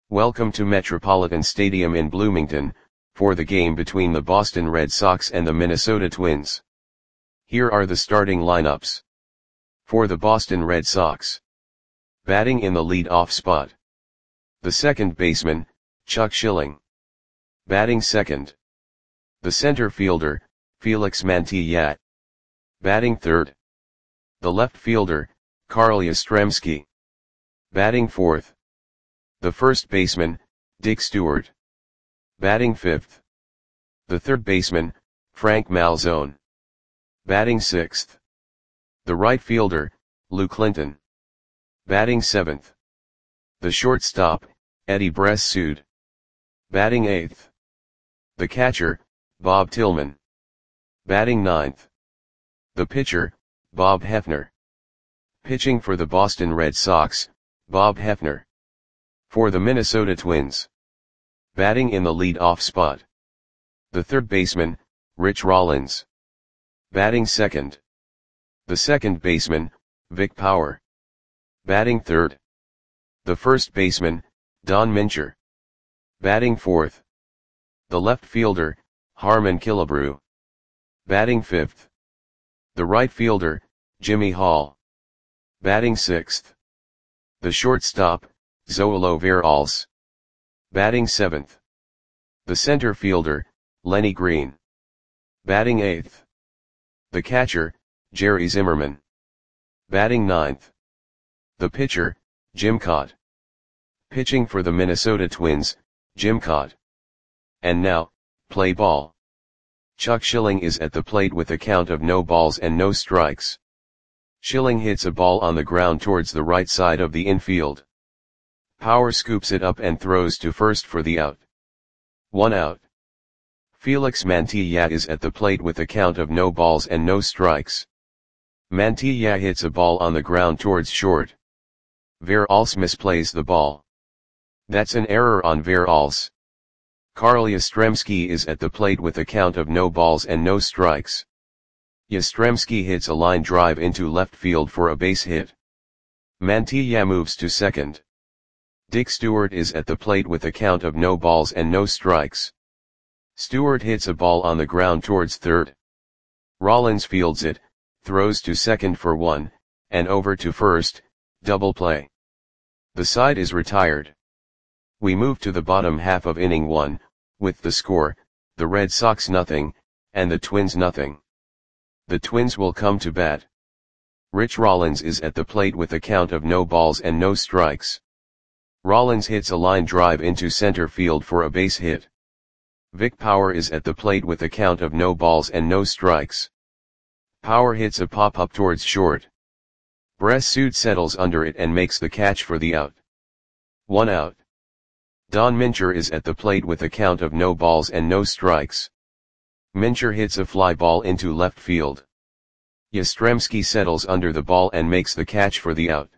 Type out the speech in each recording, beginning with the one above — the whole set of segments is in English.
Welcome to Metropolitan Stadium in Bloomington, for the game between the Boston Red Sox and the Minnesota Twins. Here are the starting lineups. For the Boston Red Sox. Batting in the lead-off spot. The second baseman, Chuck Schilling. Batting second. The center fielder, Felix Mantilla. Batting third. The left fielder, Carl Yastrzemski. Batting fourth. The first baseman, Dick Stewart. Batting fifth. The third baseman, Frank Malzone. Batting sixth. The right fielder, Lou Clinton. Batting seventh. The shortstop, Eddie Bressoud. Batting eighth. The catcher, Bob Tillman. Batting ninth. The pitcher, Bob Hefner. Pitching for the Boston Red Sox, Bob Hefner. For the Minnesota Twins. Batting in the lead-off spot. The third baseman, Rich Rollins. Batting second. The second baseman, Vic Power. Batting third. The first baseman, Don Mincher. Batting fourth. The left fielder, Harmon Killebrew. Batting fifth. The right fielder, Jimmy Hall. Batting sixth. The shortstop, Zoilo Veralles. Batting seventh. The center fielder, Lenny Green. Batting eighth. The catcher, Jerry Zimmerman. Batting ninth. The pitcher, Jim Kaat. Pitching for the Minnesota Twins, Jim Kaat. And now, play ball. Chuck Schilling is at the plate with a count of no balls and no strikes. Schilling hits a ball on the ground towards the right side of the infield. Power scoops it up and throws to first for the out. 1 out. Felix Mantilla is at the plate with a count of no balls and no strikes. Mantilla hits a ball on the ground towards short. Veralles misplays the ball. That's an error on Veralles. Carl Yastrzemski is at the plate with a count of no balls and no strikes. Yastrzemski hits a line drive into left field for a base hit. Mantilla moves to second. Dick Stewart is at the plate with a count of no balls and no strikes. Stewart hits a ball on the ground towards third. Rollins fields it, throws to second for 1, and over to first, double play. The side is retired. We move to the bottom half of inning 1, with the score, the Red Sox 0, and the Twins 0. The Twins will come to bat. Rich Rollins is at the plate with a count of no balls and no strikes. Rollins hits a line drive into center field for a base hit. Vic Power is at the plate with a count of no balls and no strikes. Power hits a pop-up towards short. Bressoud settles under it and makes the catch for the out. 1 out. Don Mincher is at the plate with a count of no balls and no strikes. Mincher hits a fly ball into left field. Yastrzemski settles under the ball and makes the catch for the out.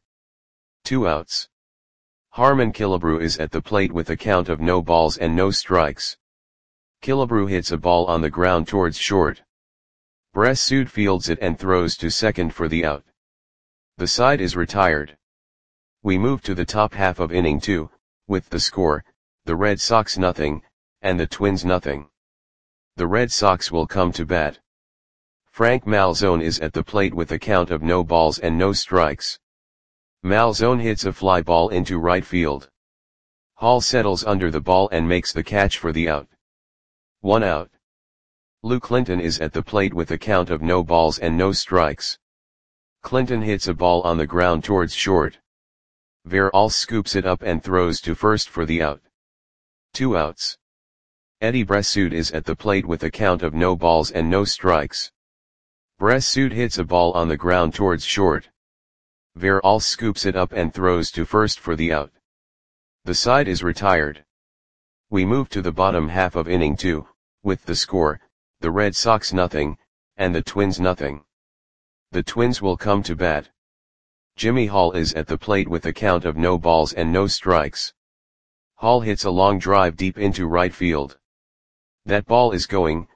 2 outs. Harmon Killebrew is at the plate with a count of no balls and no strikes. Killebrew hits a ball on the ground towards short. Bressoud fields it and throws to second for the out. The side is retired. We move to the top half of inning 2, with the score, the Red Sox 0, and the Twins 0. The Red Sox will come to bat. Frank Malzone is at the plate with a count of no balls and no strikes. Malzone hits a fly ball into right field. Hall settles under the ball and makes the catch for the out. 1 out. Lou Clinton is at the plate with a count of no balls and no strikes. Clinton hits a ball on the ground towards short. Veralles scoops it up and throws to first for the out. 2 outs. Eddie Bressoud is at the plate with a count of no balls and no strikes. Bressoud hits a ball on the ground towards short. Veralles scoops it up and throws to first for the out. The side is retired. We move to the bottom half of inning 2, with the score, the Red Sox 0, and the Twins 0. The Twins will come to bat. Jimmy Hall is at the plate with a count of no balls and no strikes. Hall hits a long drive deep into right field. That ball is gone.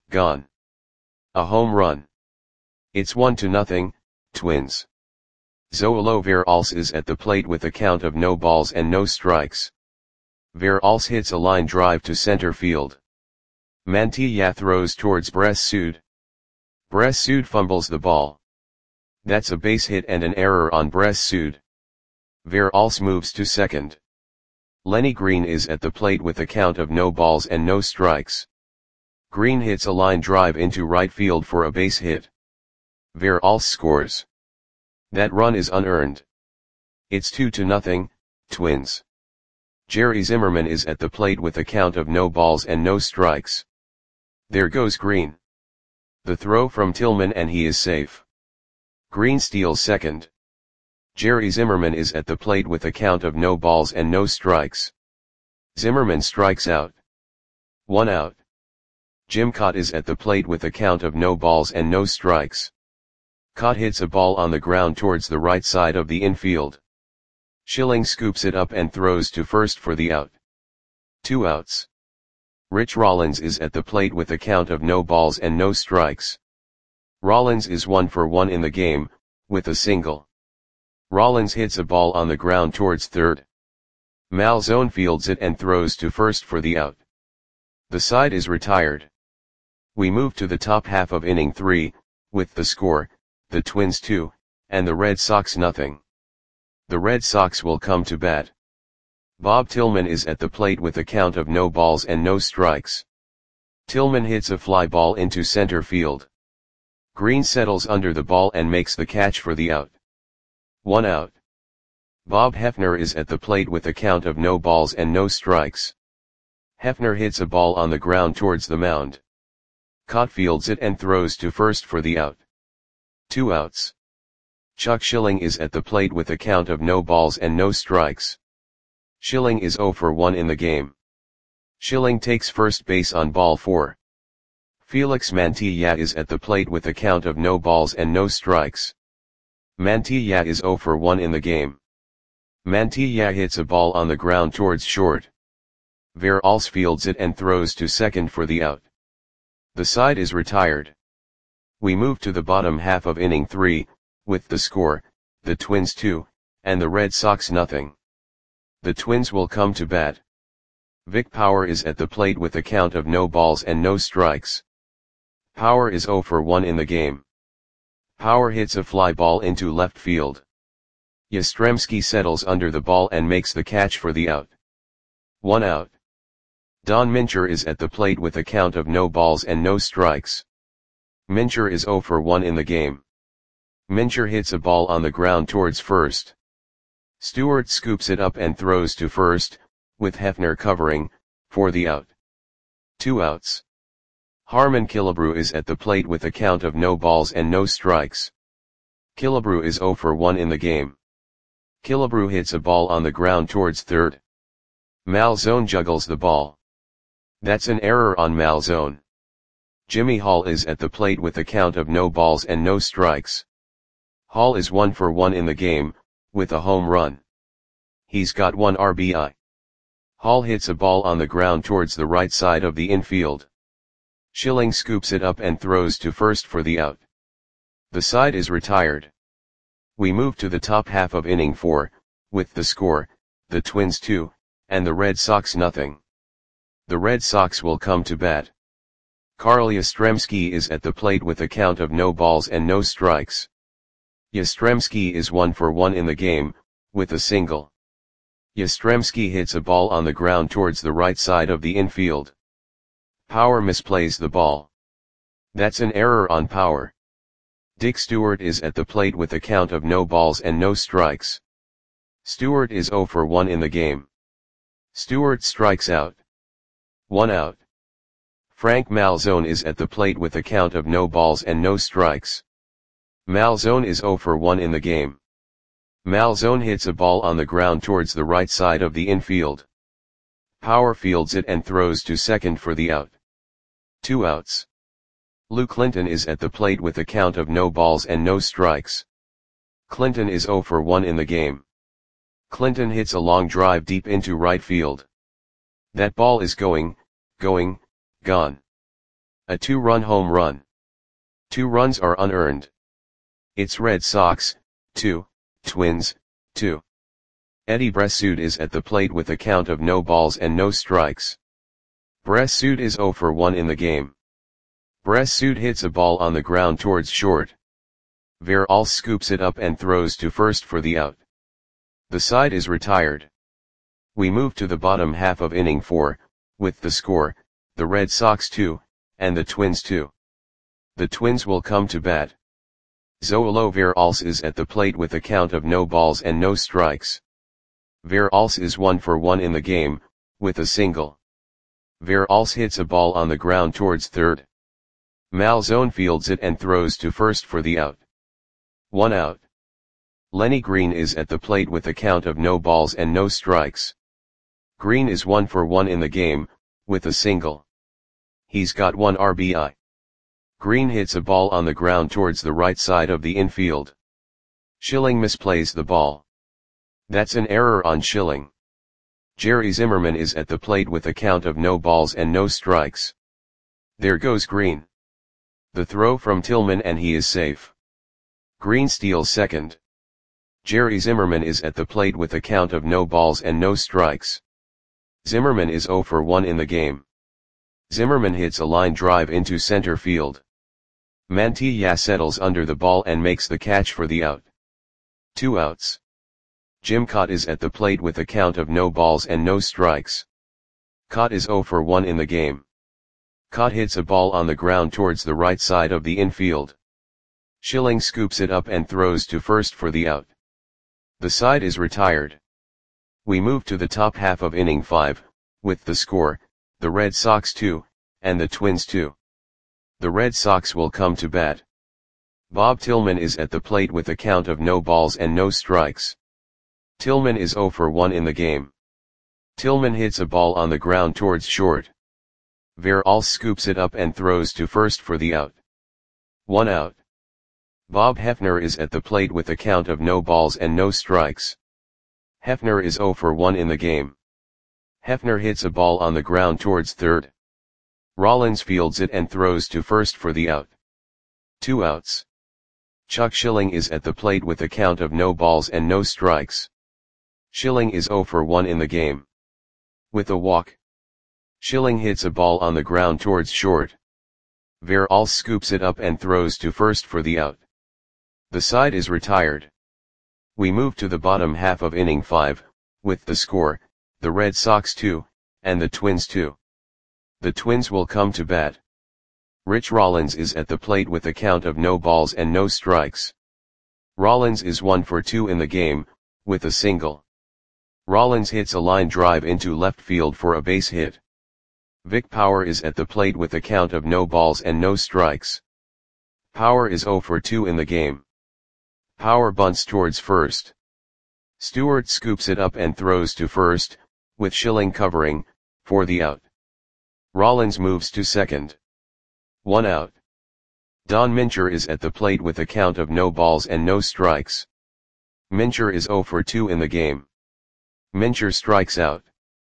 A home run. It's 1-0, Twins. Zoilo Veralls is at the plate with a count of no balls and no strikes. Veralls hits a line drive to center field. Mantilla throws towards Bressoud. Bressoud fumbles the ball. That's a base hit and an error on Bressoud. Veralls moves to second. Lenny Green is at the plate with a count of no balls and no strikes. Green hits a line drive into right field for a base hit. Veralls scores. That run is unearned. It's 2-0, Twins. Jerry Zimmerman is at the plate with a count of no balls and no strikes. There goes Green. The throw from Tillman and he is safe. Green steals second. Jerry Zimmerman is at the plate with a count of no balls and no strikes. Zimmerman strikes out. 1 out. Jim Kaat is at the plate with a count of no balls and no strikes. Kaat hits a ball on the ground towards the right side of the infield. Schilling scoops it up and throws to first for the out. 2 outs. Rich Rollins is at the plate with a count of no balls and no strikes. Rollins is 1 for 1 in the game, with a single. Rollins hits a ball on the ground towards third. Malzone fields it and throws to first for the out. The side is retired. We move to the top half of inning 3, with the score, the Twins 2, and the Red Sox nothing. The Red Sox will come to bat. Bob Tillman is at the plate with a count of no balls and no strikes. Tillman hits a fly ball into center field. Green settles under the ball and makes the catch for the out. 1 out. Bob Hefner is at the plate with a count of no balls and no strikes. Hefner hits a ball on the ground towards the mound. Kaat fields it and throws to first for the out. 2 outs. Chuck Schilling is at the plate with a count of no balls and no strikes. Schilling is 0 for 1 in the game. Schilling takes first base on ball 4. Felix Mantilla is at the plate with a count of no balls and no strikes. Mantilla is 0 for 1 in the game. Mantilla hits a ball on the ground towards short. Veralls fields it and throws to second for the out. The side is retired. We move to the bottom half of inning 3, with the score, the Twins 2, and the Red Sox nothing. The Twins will come to bat. Vic Power is at the plate with a count of no balls and no strikes. Power is 0 for 1 in the game. Power hits a fly ball into left field. Yastrzemski settles under the ball and makes the catch for the out. 1 out. Don Mincher is at the plate with a count of no balls and no strikes. Mincher is 0 for 1 in the game. Mincher hits a ball on the ground towards first. Stewart scoops it up and throws to first, with Hefner covering, for the out. 2 outs. Harmon Killebrew is at the plate with a count of no balls and no strikes. Killebrew is 0 for 1 in the game. Killebrew hits a ball on the ground towards third. Malzone juggles the ball. That's an error on Malzone. Jimmy Hall is at the plate with a count of no balls and no strikes. Hall is 1 for 1 in the game, with a home run. He's got 1 RBI. Hall hits a ball on the ground towards the right side of the infield. Schilling scoops it up and throws to first for the out. The side is retired. We move to the top half of inning 4, with the score, the Twins 2, and the Red Sox nothing. The Red Sox will come to bat. Carl Yastrzemski is at the plate with a count of no balls and no strikes. Yastrzemski is 1 for 1 in the game, with a single. Yastrzemski hits a ball on the ground towards the right side of the infield. Power misplays the ball. That's an error on Power. Dick Stewart is at the plate with a count of no balls and no strikes. Stewart is 0 for 1 in the game. Stewart strikes out. 1 out. Frank Malzone is at the plate with a count of no balls and no strikes. Malzone is 0 for 1 in the game. Malzone hits a ball on the ground towards the right side of the infield. Power fields it and throws to second for the out. 2 outs. Lou Clinton is at the plate with a count of no balls and no strikes. Clinton is 0 for 1 in the game. Clinton hits a long drive deep into right field. That ball is gone. A 2-run home run. 2 runs are unearned. It's Red Sox, 2, Twins, 2. Eddie Bressoud is at the plate with a count of no balls and no strikes. Bressoud is 0 for 1 in the game. Bressoud hits a ball on the ground towards short. Verhulst scoops it up and throws to first for the out. The side is retired. We move to the bottom half of inning 4, with the score, the Red Sox 2, and the Twins 2. The Twins will come to bat. Zoilo Verhulst is at the plate with a count of no balls and no strikes. Verhulst is 1 for 1 in the game, with a single. Verhulst hits a ball on the ground towards third. Malzone fields it and throws to first for the out. 1 out. Lenny Green is at the plate with a count of no balls and no strikes. Green is 1 for 1 in the game, with a single. He's got 1 RBI. Green hits a ball on the ground towards the right side of the infield. Schilling misplays the ball. That's an error on Schilling. Jerry Zimmerman is at the plate with a count of no balls and no strikes. There goes Green. The throw from Tillman and he is safe. Green steals second. Jerry Zimmerman is at the plate with a count of no balls and no strikes. Zimmerman is 0 for 1 in the game. Zimmerman hits a line drive into center field. Mantilla settles under the ball and makes the catch for the out. 2 outs. Jim Kaat is at the plate with a count of no balls and no strikes. Kaat is 0 for 1 in the game. Kaat hits a ball on the ground towards the right side of the infield. Schilling scoops it up and throws to first for the out. The side is retired. We move to the top half of inning 5, with the score, the Red Sox 2, and the Twins 2. The Red Sox will come to bat. Bob Tillman is at the plate with a count of no balls and no strikes. Tillman is 0 for 1 in the game. Tillman hits a ball on the ground towards short. Verhulst scoops it up and throws to first for the out. 1 out. Bob Hefner is at the plate with a count of no balls and no strikes. Hefner is 0 for 1 in the game. Hefner hits a ball on the ground towards third. Rollins fields it and throws to first for the out. 2 outs. Chuck Schilling is at the plate with a count of no balls and no strikes. Schilling is 0 for 1 in the game. With a walk. Schilling hits a ball on the ground towards short. Verhulst scoops it up and throws to first for the out. The side is retired. We move to the bottom half of inning 5, with the score, the Red Sox 2, and the Twins 2. The Twins will come to bat. Rich Rollins is at the plate with a count of no balls and no strikes. Rollins is 1 for 2 in the game, with a single. Rollins hits a line drive into left field for a base hit. Vic Power is at the plate with a count of no balls and no strikes. Power is 0 for 2 in the game. Power bunts towards first. Stewart scoops it up and throws to first, with Schilling covering, for the out. Rollins moves to second. 1 out. Don Mincher is at the plate with a count of no balls and no strikes. Mincher is 0 for 2 in the game. Mincher strikes out.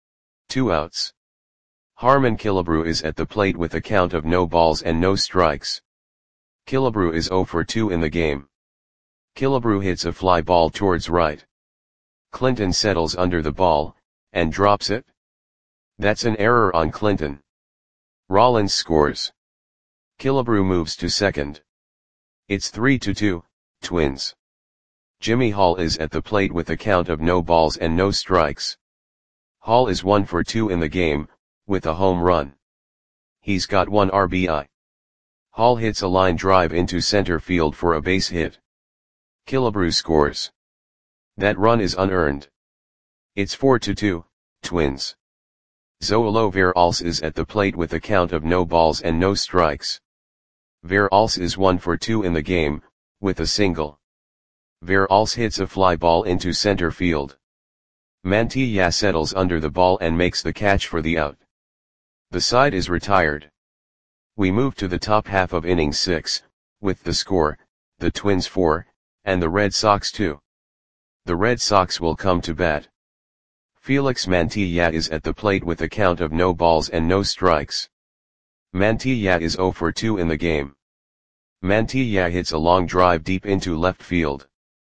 2 outs. Harmon Killebrew is at the plate with a count of no balls and no strikes. Killebrew is 0 for 2 in the game. Killebrew hits a fly ball towards right. Clinton settles under the ball, and drops it. That's an error on Clinton. Rollins scores. Killebrew moves to second. It's 3-2, Twins. Jimmy Hall is at the plate with a count of no balls and no strikes. Hall is 1 for 2 in the game, with a home run. He's got 1 RBI. Hall hits a line drive into center field for a base hit. Killebrew scores. That run is unearned. It's 4-2, Twins. Zoilo Verhulst is at the plate with a count of no balls and no strikes. Verhulst is 1 for 2 in the game, with a single. Verhulst hits a fly ball into center field. Mantilla settles under the ball and makes the catch for the out. The side is retired. We move to the top half of inning 6, with the score, the Twins 4, and the Red Sox 2. The Red Sox will come to bat. Felix Mantilla is at the plate with a count of no balls and no strikes. Mantilla is 0 for 2 in the game. Mantilla hits a long drive deep into left field.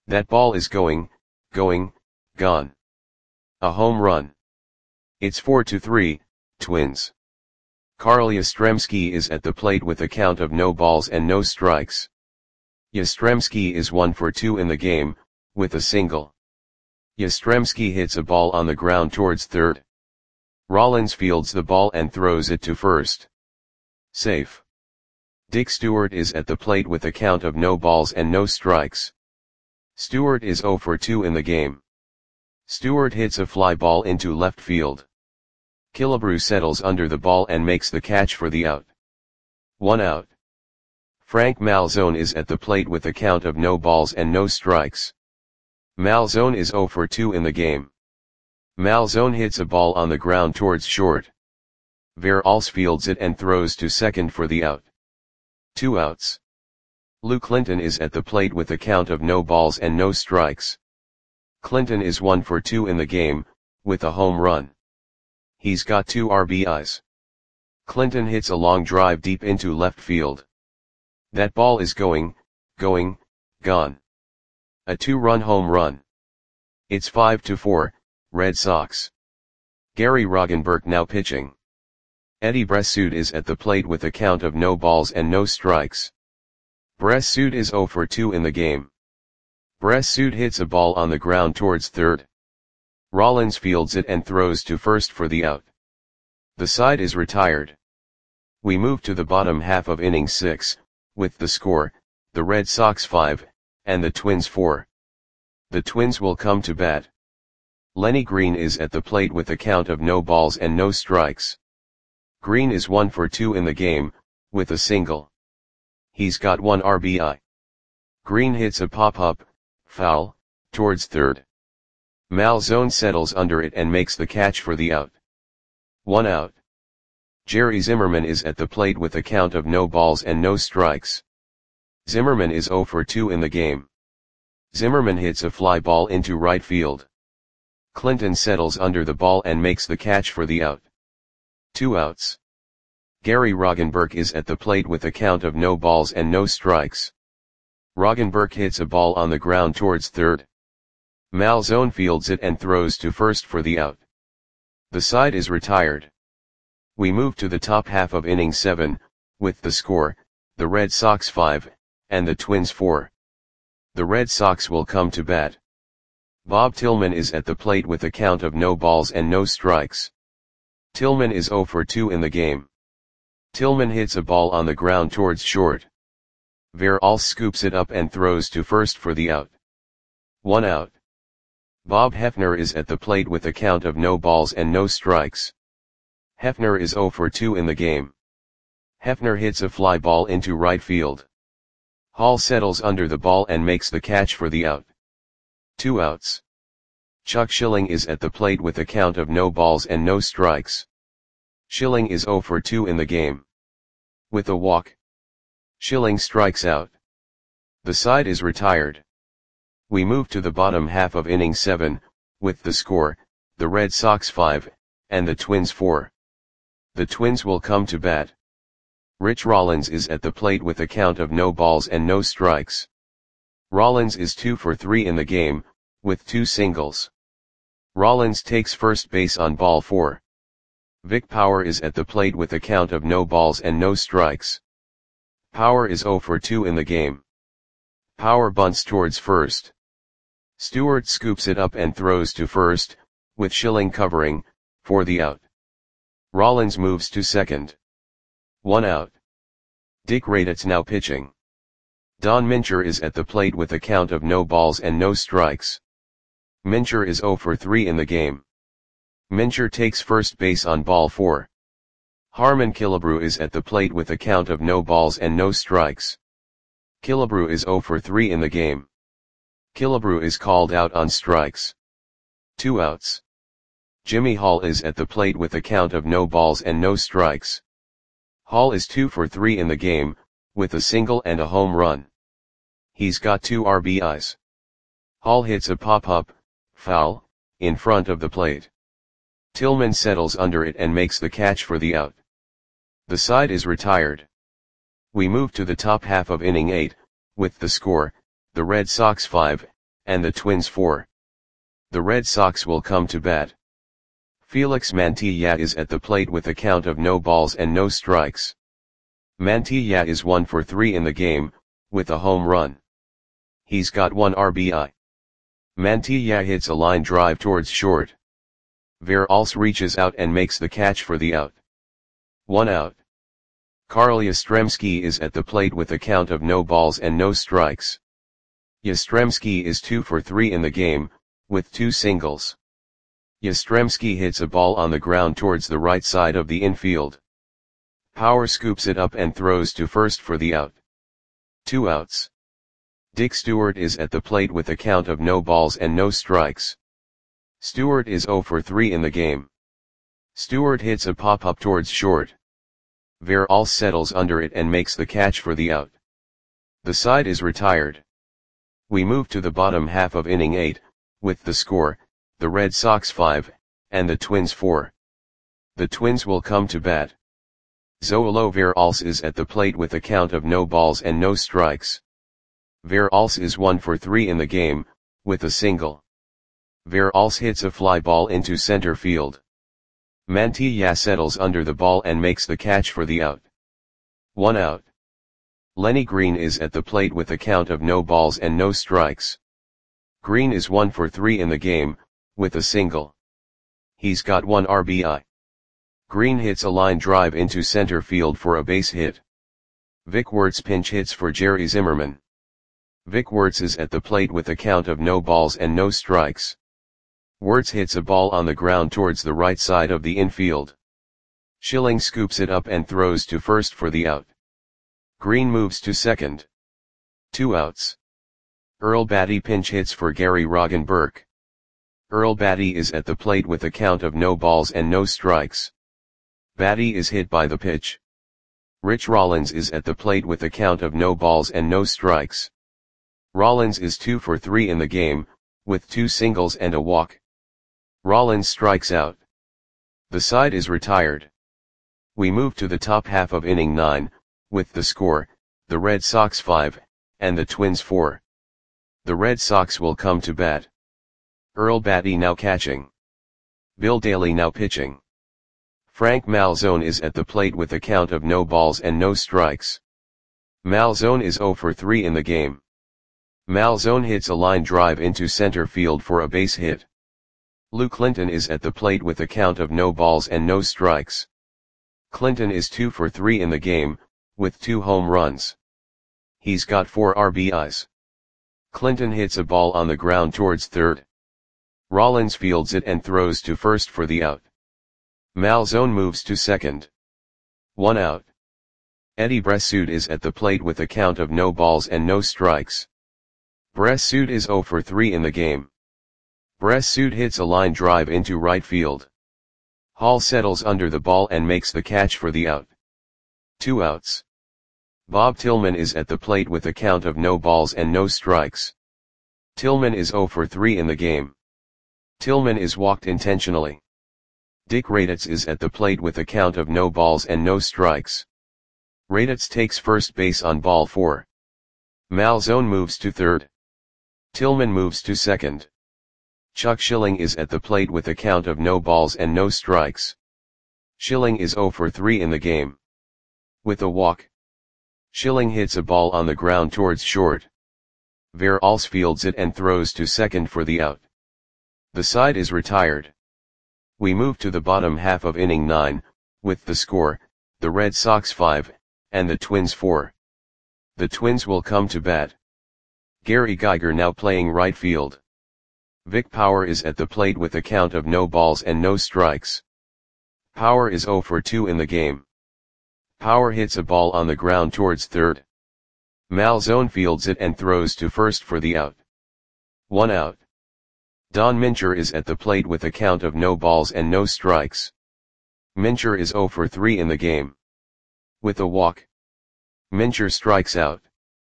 That ball is going, gone. A home run. It's 4-3, Twins. Carl Yastrzemski is at the plate with a count of no balls and no strikes. Yastrzemski is 1 for 2 in the game, with a single. Yastrzemski hits a ball on the ground towards third. Rollins fields the ball and throws it to first. Safe. Dick Stewart is at the plate with a count of no balls and no strikes. Stewart is 0 for 2 in the game. Stewart hits a fly ball into left field. Killebrew settles under the ball and makes the catch for the out. 1 out. Frank Malzone is at the plate with a count of no balls and no strikes. Malzone is 0 for 2 in the game. Malzone hits a ball on the ground towards short. Verhulst fields it and throws to second for the out. 2 outs. Lou Clinton is at the plate with a count of no balls and no strikes. Clinton is 1 for 2 in the game, with a home run. He's got 2 RBIs. Clinton hits a long drive deep into left field. That ball is going, gone. A 2-run home run. It's 5-4, Red Sox. Gary Roggenberg now pitching. Eddie Bressoud is at the plate with a count of no balls and no strikes. Bressoud is 0 for 2 in the game. Bressoud hits a ball on the ground towards third. Rollins fields it and throws to first for the out. The side is retired. We move to the bottom half of inning 6, with the score, the Red Sox 5, and the Twins 4. The Twins will come to bat. Lenny Green is at the plate with a count of no balls and no strikes. Green is 1 for 2 in the game, with a single. He's got 1 RBI. Green hits a pop-up, foul, towards third. Malzone settles under it and makes the catch for the out. 1 out. Jerry Zimmerman is at the plate with a count of no balls and no strikes. Zimmerman is 0 for 2 in the game. Zimmerman hits a fly ball into right field. Clinton settles under the ball and makes the catch for the out. 2 outs. Gary Roggenberg is at the plate with a count of no balls and no strikes. Roggenberg hits a ball on the ground towards third. Malzone fields it and throws to first for the out. The side is retired. We move to the top half of inning 7, with the score, the Red Sox 5, and the Twins 4. The Red Sox will come to bat. Bob Tillman is at the plate with a count of no balls and no strikes. Tillman is 0 for 2 in the game. Tillman hits a ball on the ground towards short. Verhulst scoops it up and throws to first for the out. 1 out. Bob Hefner is at the plate with a count of no balls and no strikes. Hefner is 0 for 2 in the game. Hefner hits a fly ball into right field. Hall settles under the ball and makes the catch for the out. 2 outs. Chuck Schilling is at the plate with a count of no balls and no strikes. Schilling is 0 for 2 in the game. With a walk, Schilling strikes out. The side is retired. We move to the bottom half of inning 7, with the score, the Red Sox 5, and the Twins 4. The Twins will come to bat. Rich Rollins is at the plate with a count of no balls and no strikes. Rollins is 2 for 3 in the game, with 2 singles. Rollins takes first base on ball 4. Vic Power is at the plate with a count of no balls and no strikes. Power is 0 for 2 in the game. Power bunts towards first. Stewart scoops it up and throws to first, with Schilling covering, for the out. Rollins moves to second. 1 out. Dick Raditz now pitching. Don Mincher is at the plate with a count of no balls and no strikes. Mincher is 0 for 3 in the game. Mincher takes first base on ball 4. Harmon Killebrew is at the plate with a count of no balls and no strikes. Killebrew is 0 for 3 in the game. Killebrew is called out on strikes. 2 outs. Jimmy Hall is at the plate with a count of no balls and no strikes. Hall is 2 for 3 in the game, with a single and a home run. He's got 2 RBIs. Hall hits a pop-up, foul, in front of the plate. Tillman settles under it and makes the catch for the out. The side is retired. We move to the top half of inning 8, with the score, the Red Sox 5, and the Twins 4. The Red Sox will come to bat. Felix Mantilla is at the plate with a count of no balls and no strikes. Mantilla is 1 for 3 in the game, with a home run. He's got 1 RBI. Mantilla hits a line drive towards short. Veralce reaches out and makes the catch for the out. 1 out. Carl Yastrzemski is at the plate with a count of no balls and no strikes. Yastrzemski is 2 for 3 in the game, with 2 singles. Yastrzemski hits a ball on the ground towards the right side of the infield. Power scoops it up and throws to first for the out. 2 outs. Dick Stewart is at the plate with a count of no balls and no strikes. Stewart is 0 for 3 in the game. Stewart hits a pop-up towards short. Veralce settles under it and makes the catch for the out. The side is retired. We move to the bottom half of inning 8, with the score, the Red Sox 5, and the Twins 4. The Twins will come to bat. Zoilo Veralce is at the plate with a count of no balls and no strikes. Veralce is 1 for 3 in the game, with a single. Veralce hits a fly ball into center field. Mantilla settles under the ball and makes the catch for the out. 1 out. Lenny Green is at the plate with a count of no balls and no strikes. Green is 1 for 3 in the game, with a single. He's got 1 RBI. Green hits a line drive into center field for a base hit. Vic Wertz pinch hits for Jerry Zimmerman. Vic Wertz is at the plate with a count of no balls and no strikes. Wertz hits a ball on the ground towards the right side of the infield. Schilling scoops it up and throws to first for the out. Green moves to second. 2 outs. Earl Batty pinch hits for Gary Roggenberg. Earl Batty is at the plate with a count of no balls and no strikes. Batty is hit by the pitch. Rich Rollins is at the plate with a count of no balls and no strikes. Rollins is 2 for 3 in the game, with 2 singles and a walk. Rollins strikes out. The side is retired. We move to the top half of inning 9, with the score, the Red Sox 5, and the Twins 4. The Red Sox will come to bat. Earl Batty now catching. Bill Daly now pitching. Frank Malzone is at the plate with a count of no balls and no strikes. Malzone is 0 for 3 in the game. Malzone hits a line drive into center field for a base hit. Lou Clinton is at the plate with a count of no balls and no strikes. Clinton is 2 for 3 in the game, with 2 home runs. He's got 4 RBIs. Clinton hits a ball on the ground towards third. Rollins fields it and throws to first for the out. Malzone moves to second. 1 out. Eddie Bressoud is at the plate with a count of no balls and no strikes. Bressoud is 0 for 3 in the game. Bressoud hits a line drive into right field. Hall settles under the ball and makes the catch for the out. 2 outs. Bob Tillman is at the plate with a count of no balls and no strikes. Tillman is 0 for 3 in the game. Tillman is walked intentionally. Dick Raditz is at the plate with a count of no balls and no strikes. Raditz takes first base on ball 4. Malzone moves to third. Tillman moves to second. Chuck Schilling is at the plate with a count of no balls and no strikes. Schilling is 0 for 3 in the game. With a walk. Schilling hits a ball on the ground towards short. Veralce fields it and throws to second for the out. The side is retired. We move to the bottom half of inning 9, with the score, the Red Sox 5, and the Twins 4. The Twins will come to bat. Gary Geiger now playing right field. Vic Power is at the plate with a count of no balls and no strikes. Power is 0 for 2 in the game. Power hits a ball on the ground towards third. Malzone fields it and throws to first for the out. 1 out. Don Mincher is at the plate with a count of no balls and no strikes. Mincher is 0 for 3 in the game. With a walk. Mincher strikes out.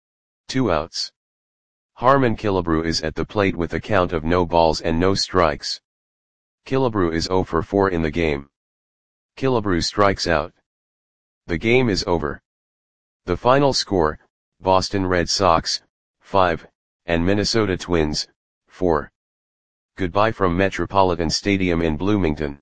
2 outs. Harmon Killebrew is at the plate with a count of no balls and no strikes. Killebrew is 0 for 4 in the game. Killebrew strikes out. The game is over. The final score, Boston Red Sox, 5, and Minnesota Twins, 4. Goodbye from Metropolitan Stadium in Bloomington.